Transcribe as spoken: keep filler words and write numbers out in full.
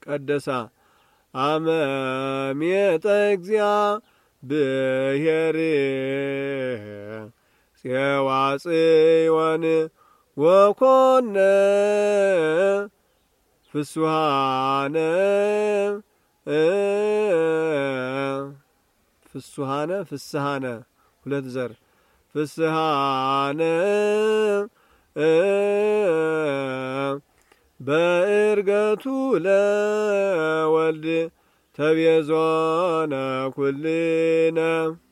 ቀደሳ አመሜጠ እግዚአብሔር ጽዋጽዮን ወኮነ ፍስሐነ ፍስሐነ ፍስሐነ ሁለት ዘር ፍስሐነ በእርገቱ ለወልድ ተቤዞነ ኩልነ